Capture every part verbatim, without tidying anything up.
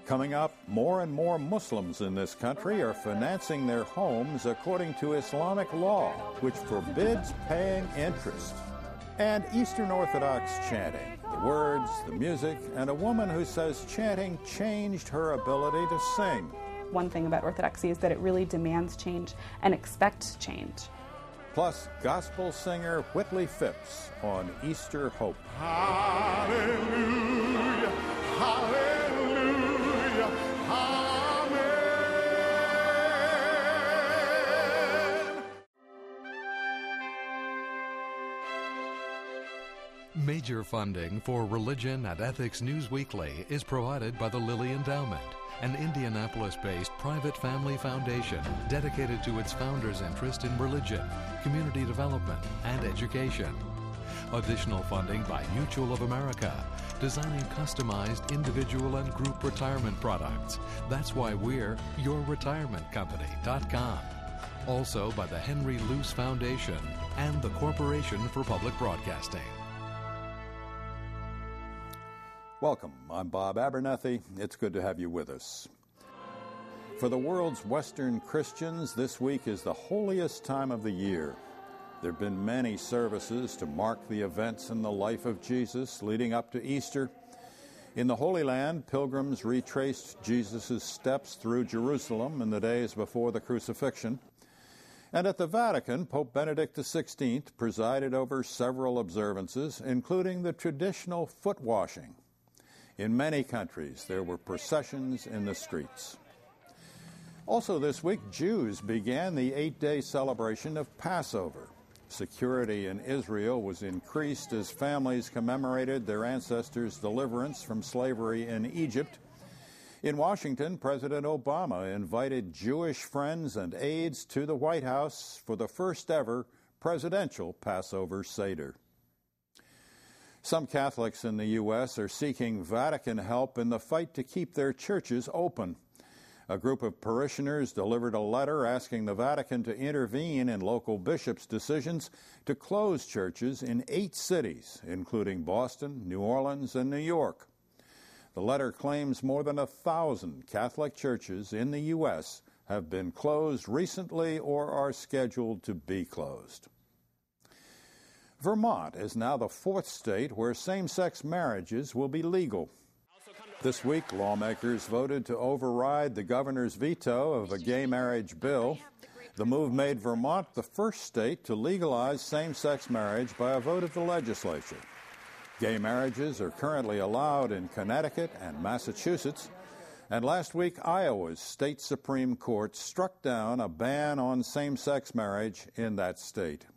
Coming up, more and more Muslims in this country are financing their homes according to Islamic law, which forbids paying interest. And Eastern Orthodox chanting, the words, the music, and a woman who says chanting changed her ability to sing. One thing about Orthodoxy is that it really demands change and expects change. Plus, gospel singer Whitley Phipps on Easter Hope. Hallelujah, hallelujah. Major funding for Religion and Ethics News Weekly is provided by the Lilly Endowment, an Indianapolis-based private family foundation dedicated to its founders' interest in religion, community development, and education. Additional funding by Mutual of America, designing customized individual and group retirement products. That's why we're your retirement company dot com. Also by the Henry Luce Foundation and the Corporation for Public Broadcasting. Welcome. I'm Bob Abernethy. It's good to have you with us. For the world's Western Christians, this week is the holiest time of the year. There have been many services to mark the events in the life of Jesus leading up to Easter. In the Holy Land, pilgrims retraced Jesus' steps through Jerusalem in the days before the crucifixion. And at the Vatican, Pope Benedict the sixteenth presided over several observances, including the traditional foot washing. In many countries, there were processions in the streets. Also this week, Jews began the eight-day celebration of Passover. Security in Israel was increased as families commemorated their ancestors' deliverance from slavery in Egypt. In Washington, President Obama invited Jewish friends and aides to the White House for the first ever presidential Passover Seder. Some Catholics in the U S are seeking Vatican help in the fight to keep their churches open. A group of parishioners delivered a letter asking the Vatican to intervene in local bishops' decisions to close churches in eight cities, including Boston, New Orleans, and New York. The letter claims more than a thousand Catholic churches in the U S have been closed recently or are scheduled to be closed. Vermont is now the fourth state where same-sex marriages will be legal. This week, lawmakers voted to override the governor's veto of a gay marriage bill. The move made Vermont the first state to legalize same-sex marriage by a vote of the legislature. Gay marriages are currently allowed in Connecticut and Massachusetts. And last week, Iowa's state Supreme Court struck down a ban on same-sex marriage in that state.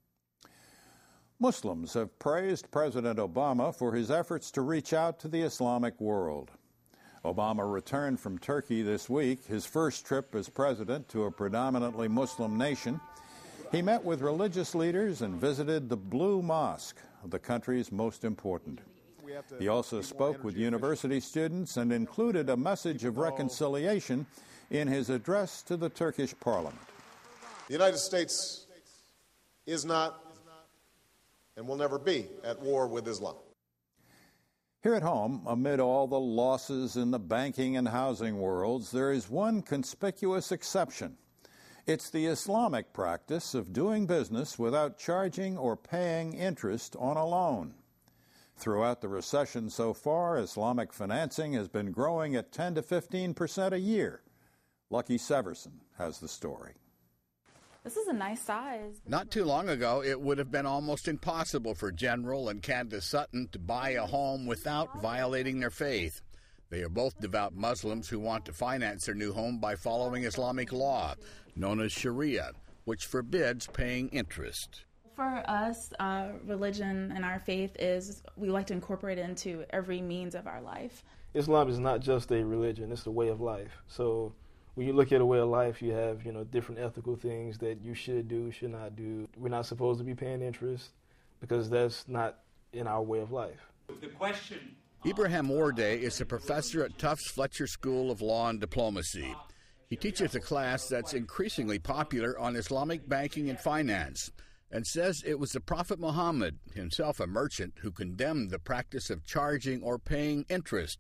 Muslims have praised President Obama for his efforts to reach out to the Islamic world. Obama returned from Turkey this week, his first trip as president to a predominantly Muslim nation. He met with religious leaders and visited the Blue Mosque, the country's most important. He also spoke with university students and included a message of reconciliation in his address to the Turkish parliament. The United States is not and will never be at war with Islam. Here at home, amid all the losses in the banking and housing worlds, there is one conspicuous exception. It's the Islamic practice of doing business without charging or paying interest on a loan. Throughout the recession so far, Islamic financing has been growing at ten to fifteen percent a year. Lucky Severson has the story. This is a nice size. Not too long ago, it would have been almost impossible for General and Candace Sutton to buy a home without violating their faith. They are both devout Muslims who want to finance their new home by following Islamic law, known as Sharia, which forbids paying interest. For us, uh, religion and our faith is, we like to incorporate it into every means of our life. Islam is not just a religion, it's a way of life. So when you look at a way of life, you have, you know, different ethical things that you should do, should not do. We're not supposed to be paying interest because that's not in our way of life. The question. Ibrahim Warday is a professor at Tufts Fletcher School of Law and Diplomacy. He teaches a class that's increasingly popular on Islamic banking and finance, and says it was the Prophet Muhammad, himself a merchant, who condemned the practice of charging or paying interest,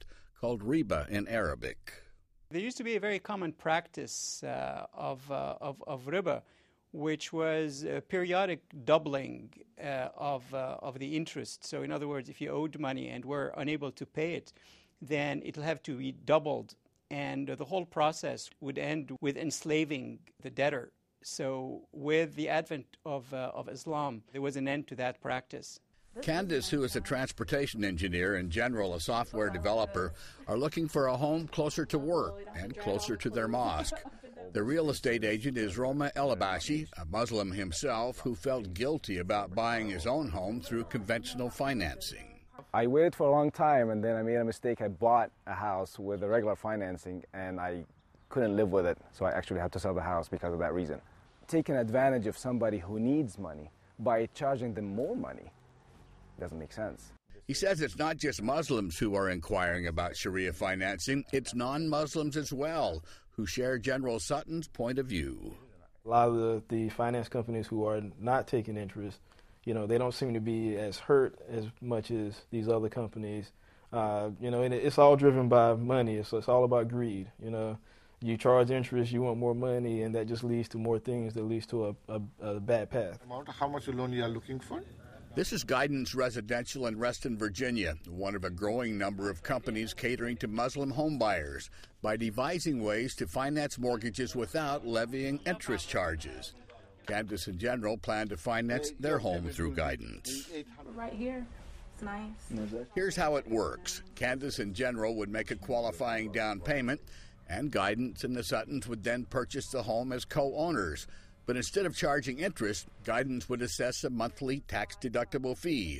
called riba in Arabic. There used to be a very common practice uh, of, uh, of, of riba, which was a periodic doubling uh, of, uh, of the interest. So in other words, if you owed money and were unable to pay it, then it'll have to be doubled. And uh, the whole process would end with enslaving the debtor. So with the advent of, uh, of Islam, there was an end to that practice. Candace, who is a transportation engineer and general a software developer, are looking for a home closer to work and closer to their mosque. The real estate agent is Roma Elabashi, a Muslim himself who felt guilty about buying his own home through conventional financing. I waited for a long time, and then I made a mistake. I bought a house with the regular financing, and I couldn't live with it, so I actually had to sell the house because of that reason. Taking advantage of somebody who needs money by charging them more money doesn't make sense. He says it's not just Muslims who are inquiring about Sharia financing, it's non-Muslims as well, who share General Sutton's point of view. A lot of the, the finance companies who are not taking interest, you know, they don't seem to be as hurt as much as these other companies. Uh, you know, and it's all driven by money. It's, it's all about greed, you know. You charge interest, you want more money, and that just leads to more things that leads to a, a, a bad path. How much loan you are looking for? This is Guidance Residential in Reston, Virginia, one of a growing number of companies catering to Muslim homebuyers by devising ways to finance mortgages without levying interest charges. Candace and General plan to finance their home through Guidance. Right here. It's nice. Here's how it works. Candace and General would make a qualifying down payment, and Guidance and the Suttons would then purchase the home as co-owners. But instead of charging interest, Guidance would assess a monthly tax-deductible fee.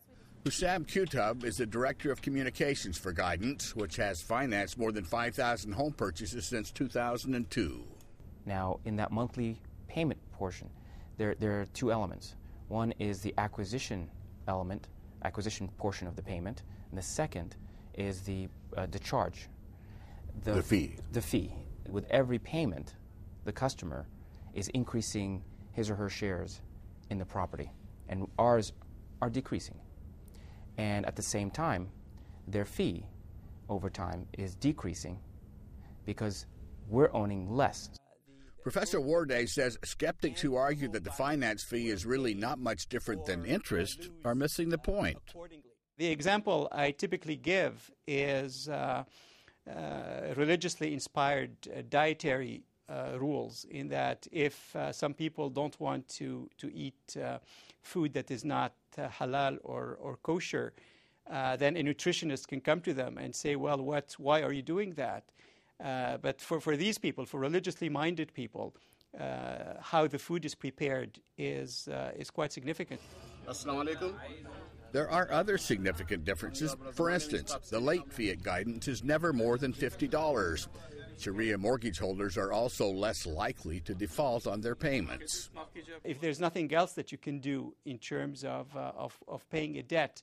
Hussam Qutub is the Director of Communications for Guidance, which has financed more than five thousand home purchases since two thousand two. Now, in that monthly payment portion, there, there are two elements. One is the acquisition element, acquisition portion of the payment, and the second is the, uh, the charge. The, the fee. The fee. With every payment, the customer is increasing his or her shares in the property, and ours are decreasing. And at the same time, their fee over time is decreasing because we're owning less. Professor Warday says skeptics who argue that the finance fee is really not much different than interest are missing the point. The example I typically give is uh, uh, religiously inspired uh, dietary Uh, rules, in that if uh, some people don't want to, to eat uh, food that is not uh, halal or, or kosher, uh, then a nutritionist can come to them and say, well, what, why are you doing that? Uh, but for, for these people, for religiously minded people, uh, how the food is prepared is, uh, is quite significant. Assalamu alaikum. There are other significant differences. For instance, the late fee at Guidance is never more than fifty dollars. Sharia mortgage holders are also less likely to default on their payments. If there's nothing else that you can do in terms of, uh, of, of paying a debt,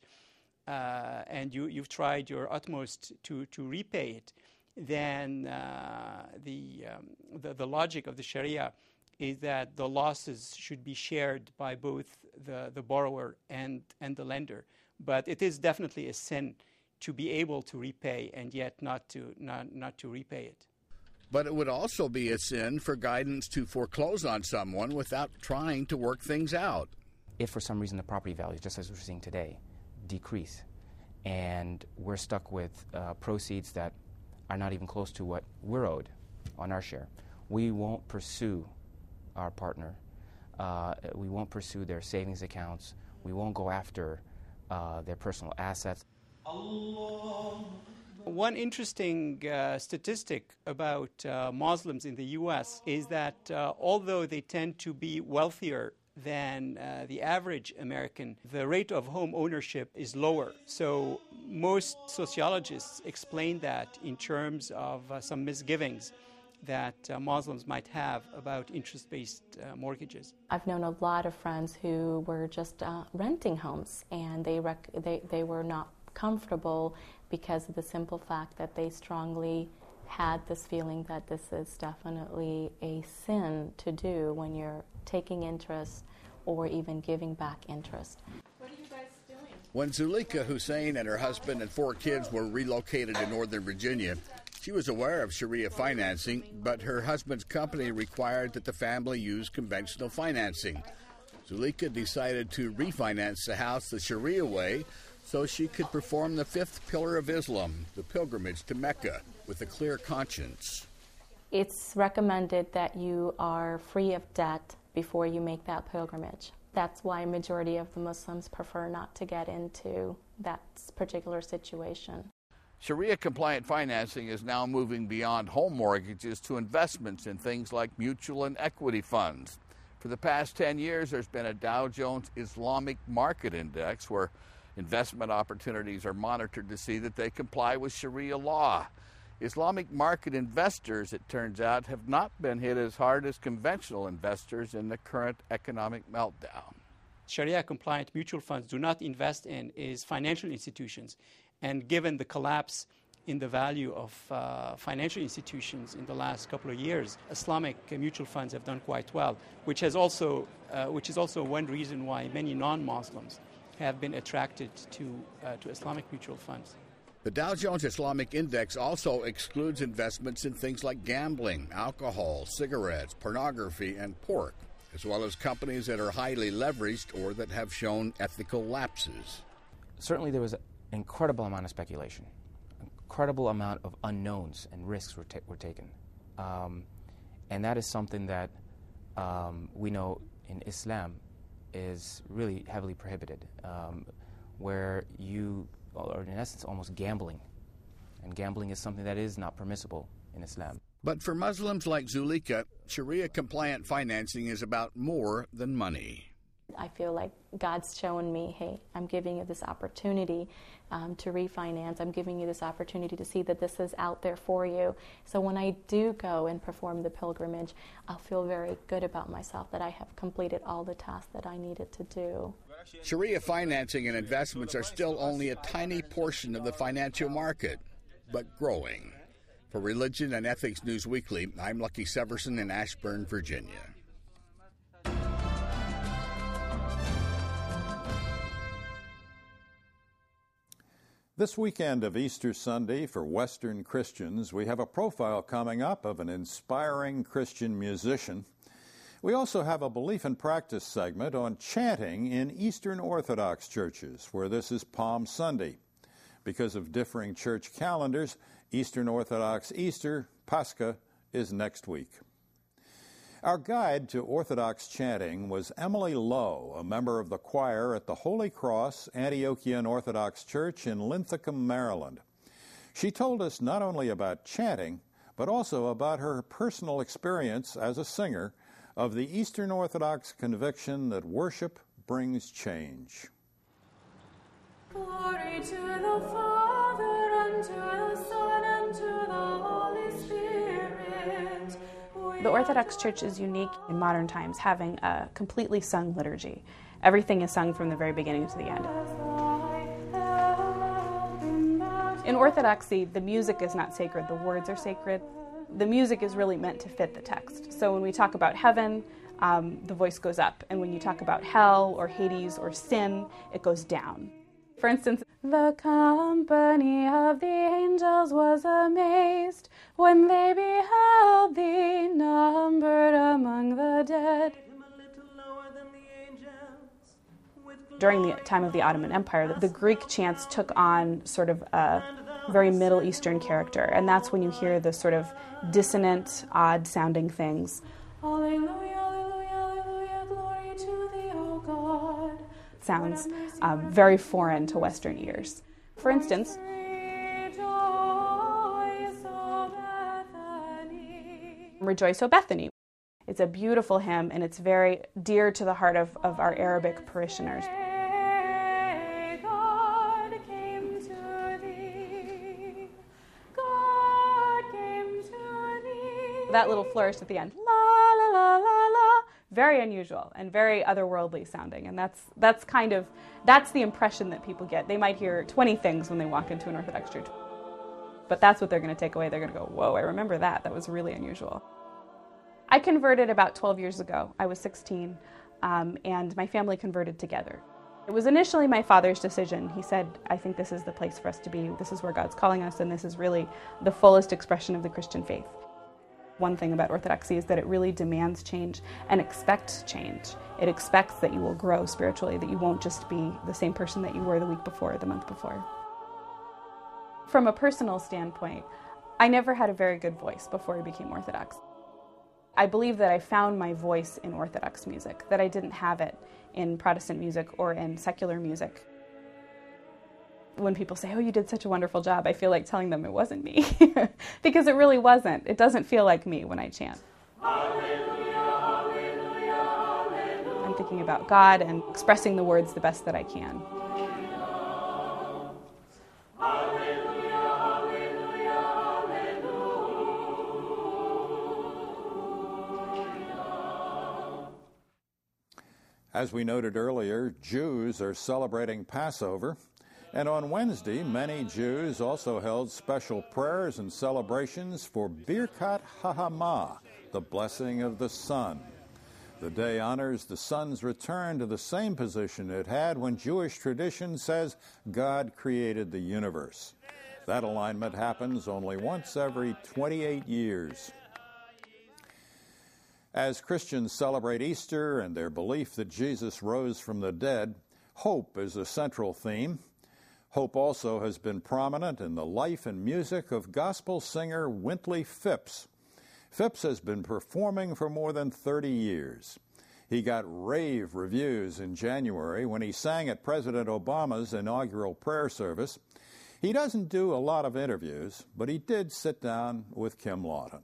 uh, and you, you've tried your utmost to, to repay it, then uh, the, um, the, the logic of the Sharia is that the losses should be shared by both the, the borrower and, and the lender. But it is definitely a sin to be able to repay and yet not to, not, not to repay it. But it would also be a sin for Guidance to foreclose on someone without trying to work things out. If for some reason the property values, just as we're seeing today, decrease, and we're stuck with uh, proceeds that are not even close to what we're owed on our share, we won't pursue our partner. Uh, we won't pursue their savings accounts. We won't go after uh, their personal assets. Allah. One interesting uh, statistic about uh, Muslims in the U S is that uh, although they tend to be wealthier than uh, the average American, the rate of home ownership is lower. So most sociologists explain that in terms of uh, some misgivings that uh, Muslims might have about interest-based uh, mortgages. I've known a lot of friends who were just uh, renting homes, and they, rec- they, they were not comfortable because of the simple fact that they strongly had this feeling that this is definitely a sin to do when you're taking interest or even giving back interest. What are you guys doing? When Zulika Hussein and her husband and four kids were relocated to Northern Virginia, she was aware of Sharia financing, but her husband's company required that the family use conventional financing. Zulika decided to refinance the house the Sharia way so she could perform the fifth pillar of Islam, the pilgrimage to Mecca, with a clear conscience. It's recommended that you are free of debt before you make that pilgrimage. That's why a majority of the Muslims prefer not to get into that particular situation. Sharia-compliant financing is now moving beyond home mortgages to investments in things like mutual and equity funds. For the past ten years, there's been a Dow Jones Islamic Market Index where investment opportunities are monitored to see that they comply with Sharia law. Islamic market investors, it turns out, have not been hit as hard as conventional investors in the current economic meltdown. Sharia-compliant mutual funds do not invest in is financial institutions. And given the collapse in the value of uh, financial institutions in the last couple of years, Islamic uh, mutual funds have done quite well, which has also, uh, which is also one reason why many non-Muslims have been attracted to, uh, to Islamic mutual funds. The Dow Jones Islamic Index also excludes investments in things like gambling, alcohol, cigarettes, pornography, and pork, as well as companies that are highly leveraged or that have shown ethical lapses. Certainly there was an incredible amount of speculation, incredible amount of unknowns and risks were, ta- were taken. Um, and that is something that um, we know in Islam is really heavily prohibited, um, where you or in essence almost gambling. And gambling is something that is not permissible in Islam. But for Muslims like Zulika, Sharia-compliant financing is about more than money. I feel like God's shown me, hey, I'm giving you this opportunity um, to refinance. I'm giving you this opportunity to see that this is out there for you. So when I do go and perform the pilgrimage, I'll feel very good about myself that I have completed all the tasks that I needed to do. Sharia financing and investments are still only a tiny portion of the financial market, but growing. For Religion and Ethics News Weekly, I'm Lucky Severson in Ashburn, Virginia. This weekend of Easter Sunday for Western Christians, we have a profile coming up of an inspiring Christian musician. We also have a belief and practice segment on chanting in Eastern Orthodox churches, where this is Palm Sunday. Because of differing church calendars, Eastern Orthodox Easter, Pascha, is next week. Our guide to Orthodox chanting was Emily Lowe, a member of the choir at the Holy Cross Antiochian Orthodox Church in Linthicum, Maryland. She told us not only about chanting, but also about her personal experience as a singer of the Eastern Orthodox conviction that worship brings change. Glory to the Father, and to the Son, and to the Holy Spirit. The Orthodox Church is unique in modern times, having a completely sung liturgy. Everything is sung from the very beginning to the end. In Orthodoxy, the music is not sacred, the words are sacred. The music is really meant to fit the text. So when we talk about heaven, um, the voice goes up. And when you talk about hell or Hades or sin, it goes down. For instance, the company of the angels was amazed when they beheld thee numbered among the dead. During the time of the Ottoman Empire, the Greek chants took on sort of a very Middle Eastern character, and that's when you hear the sort of dissonant, odd-sounding things. Alleluia, alleluia, alleluia, glory to thee, O God. It sounds um, very foreign to Western ears. For instance, Rejoice, O Bethany. It's a beautiful hymn, and it's very dear to the heart of, of our Arabic parishioners. That little flourish at the end, la la la la la, very unusual and very otherworldly sounding, and that's that's kind of that's the impression that people get. They might hear twenty things when they walk into an Orthodox church, but that's what they're going to take away. They're going to go, "Whoa, I remember that. That was really unusual." I converted about twelve years ago. I was sixteen, um, and my family converted together. It was initially my father's decision. He said, I think this is the place for us to be. This is where God's calling us, and this is really the fullest expression of the Christian faith. One thing about Orthodoxy is that it really demands change and expects change. It expects that you will grow spiritually, that you won't just be the same person that you were the week before or the month before. From a personal standpoint, I never had a very good voice before I became Orthodox. I believe that I found my voice in Orthodox music, that I didn't have it in Protestant music or in secular music. When people say, oh, you did such a wonderful job, I feel like telling them it wasn't me. Because it really wasn't. It doesn't feel like me when I chant. Hallelujah, hallelujah, hallelujah. I'm thinking about God and expressing the words the best that I can. As we noted earlier, Jews are celebrating Passover, and on Wednesday, many Jews also held special prayers and celebrations for Birkat HaHamah, the blessing of the sun. The day honors the sun's return to the same position it had when Jewish tradition says God created the universe. That alignment happens only once every twenty-eight years. As Christians celebrate Easter and their belief that Jesus rose from the dead, hope is a central theme. Hope also has been prominent in the life and music of gospel singer Wintley Phipps. Phipps has been performing for more than thirty years. He got rave reviews in January when he sang at President Obama's inaugural prayer service. He doesn't do a lot of interviews, but he did sit down with Kim Lawton.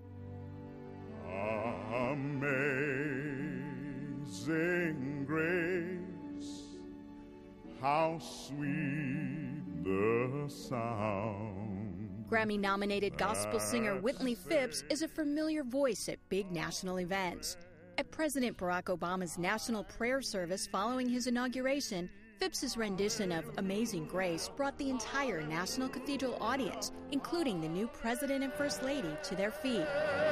Amazing grace, how sweet the sound. Grammy-nominated gospel singer Wintley Phipps is a familiar voice at big national events. At President Barack Obama's national prayer service following his inauguration, Phipps's rendition of Amazing Grace brought the entire National Cathedral audience, including the new President and First Lady, to their feet.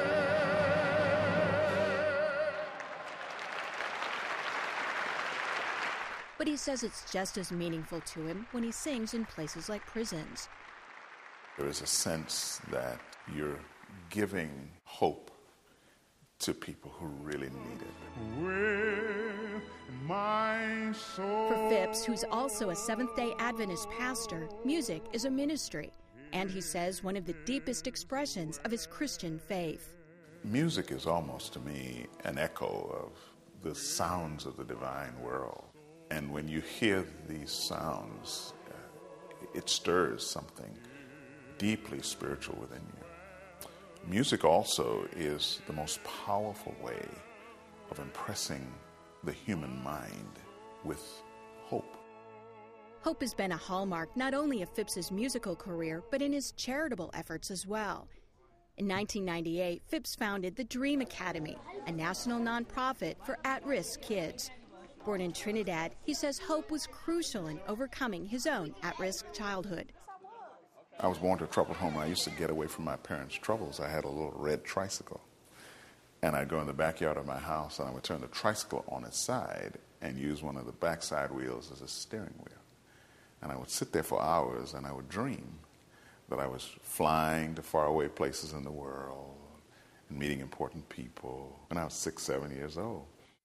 But he says it's just as meaningful to him when he sings in places like prisons. There is a sense that you're giving hope to people who really need it. With my soul. For Phipps, who's also a Seventh-day Adventist pastor, music is a ministry, and he says one of the deepest expressions of his Christian faith. Music is almost, to me, an echo of the sounds of the divine world. And when you hear these sounds, uh, it stirs something deeply spiritual within you. Music also is the most powerful way of impressing the human mind with hope. Hope has been a hallmark not only of Phipps's musical career, but in his charitable efforts as well. In nineteen ninety-eight, Phipps founded the Dream Academy, a national nonprofit for at-risk kids. Born in Trinidad, he says hope was crucial in overcoming his own at-risk childhood. I was born to a troubled home, and I used to get away from my parents' troubles. I had a little red tricycle, and I'd go in the backyard of my house, and I would turn the tricycle on its side and use one of the backside wheels as a steering wheel. And I would sit there for hours, and I would dream that I was flying to faraway places in the world and meeting important people when I was six, seven years old.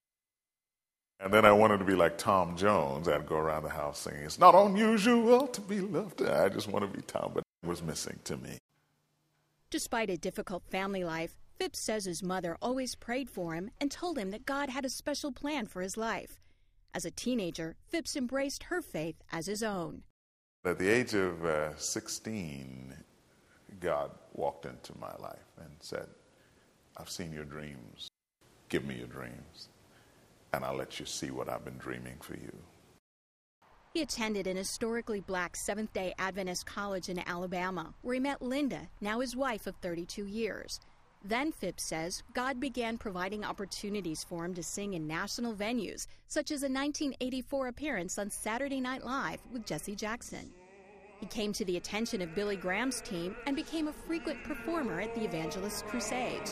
And then I wanted to be like Tom Jones. I'd go around the house singing, "It's not unusual to be loved." I just want to be Tom, but it was missing to me. Despite a difficult family life, Phipps says his mother always prayed for him and told him that God had a special plan for his life. As a teenager, Phipps embraced her faith as his own. At the age of uh, sixteen, God walked into my life and said, "I've seen your dreams. Give me your dreams, and I'll let you see what I've been dreaming for you." He attended an historically black Seventh-day Adventist college in Alabama, where he met Linda, now his wife of thirty-two years. Then, Phipps says, God began providing opportunities for him to sing in national venues, such as a nineteen eighty-four appearance on Saturday Night Live with Jesse Jackson. He came to the attention of Billy Graham's team and became a frequent performer at the Evangelist Crusades.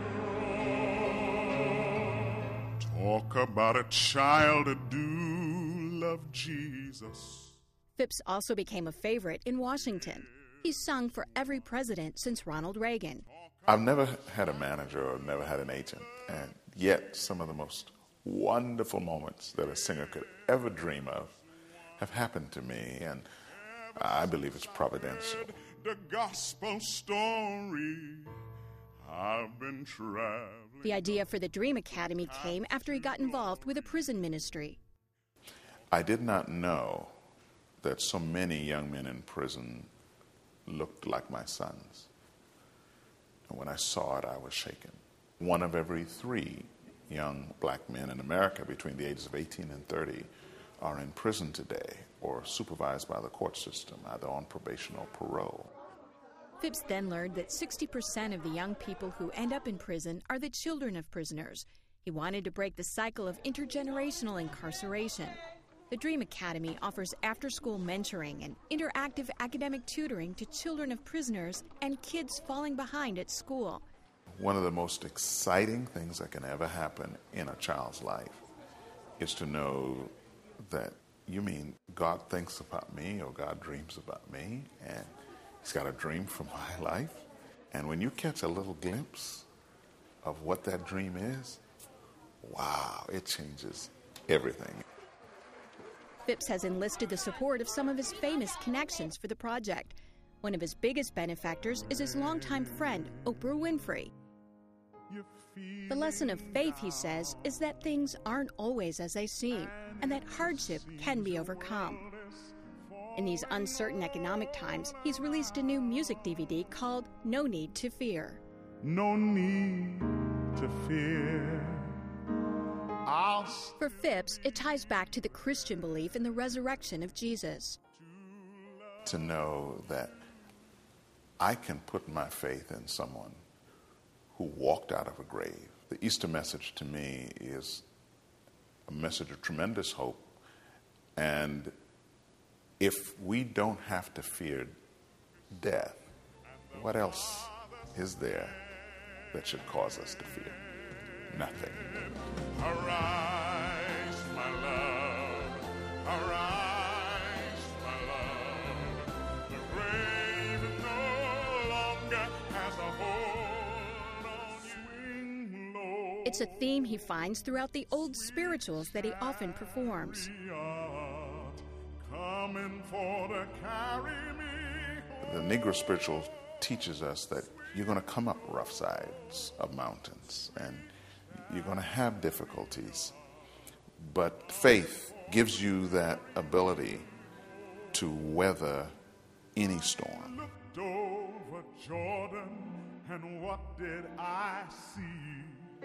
Talk about a child of doom. of Jesus. Phipps also became a favorite in Washington. He's sung for every president since Ronald Reagan. I've never had a manager or never had an agent, and yet some of the most wonderful moments that a singer could ever dream of have happened to me, and I believe it's providential. The gospel story, I've been traveling. The idea for the Dream Academy came after he got involved with a prison ministry. I did not know that so many young men in prison looked like my sons. And when I saw it, I was shaken. One of every three young black men in America between the ages of eighteen and thirty are in prison today or supervised by the court system, either on probation or parole. Phipps then learned that sixty percent of the young people who end up in prison are the children of prisoners. He wanted to break the cycle of intergenerational incarceration. The Dream Academy offers after-school mentoring and interactive academic tutoring to children of prisoners and kids falling behind at school. One of the most exciting things that can ever happen in a child's life is to know that, you mean God thinks about me or God dreams about me, and He's got a dream for my life. And when you catch a little glimpse of what that dream is, wow, it changes everything. Phipps has enlisted the support of some of his famous connections for the project. One of his biggest benefactors is his longtime friend, Oprah Winfrey. The lesson of faith, he says, is that things aren't always as they seem, and that hardship can be overcome. In these uncertain economic times, he's released a new music D V D called No Need to Fear. No need to fear. I'll... For Phipps, it ties back to the Christian belief in the resurrection of Jesus. To know that I can put my faith in someone who walked out of a grave. The Easter message to me is a message of tremendous hope. And if we don't have to fear death, what else is there that should cause us to fear? Nothing. Arise, my love. Arise, my love. The grave no longer has a hold on you. It's a theme he finds throughout the old spirituals that he often performs. Coming for to carry me. The Negro spiritual teaches us that you're going to come up rough sides of mountains, and you're going to have difficulties, but faith gives you that ability to weather any storm. Looked over Jordan, and what did I see?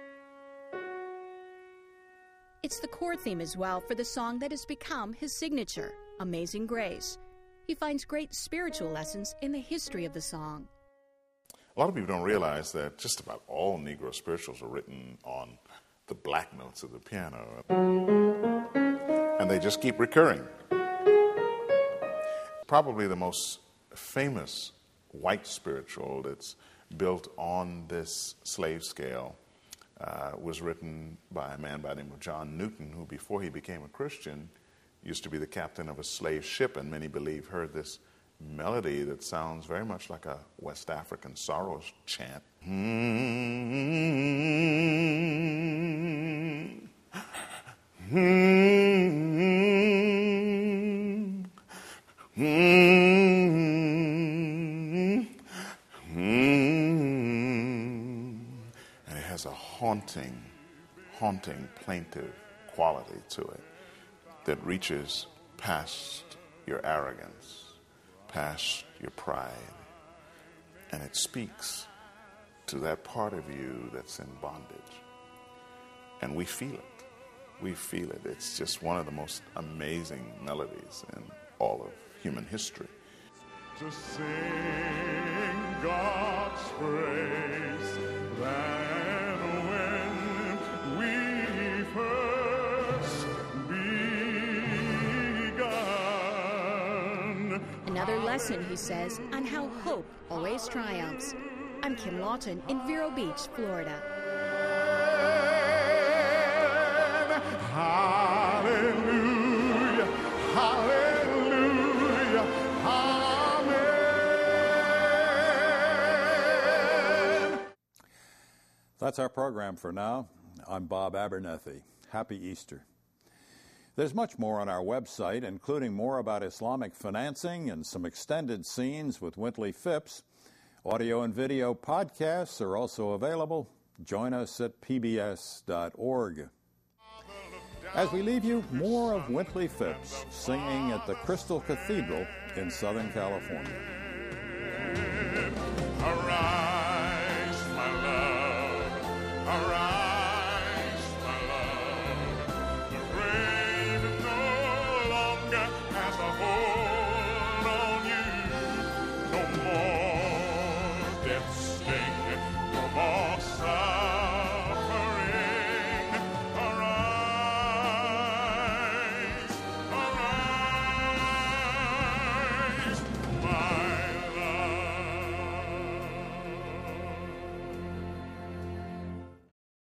It's the core theme as well for the song that has become his signature, Amazing Grace. He finds great spiritual lessons in the history of the song. A lot of people don't realize that just about all Negro spirituals are written on the black notes of the piano. And they just keep recurring. Probably the most famous white spiritual that's built on this slave scale uh, was written by a man by the name of John Newton, who before he became a Christian used to be the captain of a slave ship, and many believe heard this melody that sounds very much like a West African sorrow chant. And it has a haunting, haunting, plaintive quality to it that reaches past your arrogance, past your pride, and it speaks to that part of you that's in bondage. And we feel it. We feel it. It's just one of the most amazing melodies in all of human history. To sing God's praise, that when we first begun. Another lesson, he says, on how hope always triumphs. I'm Kim Lawton in Vero Beach, Florida. Hallelujah. That's our program for now. I'm Bob Abernethy. Happy Easter. There's much more on our website, including more about Islamic financing and some extended scenes with Wintley Phipps. Audio and video podcasts are also available. Join us at p b s dot org. As we leave you, more of Wintley Phipps singing at the Crystal Cathedral in Southern California. Arise, my love, arise, my love. The grave no longer has a hold on you. No more death sting, no more sorrow.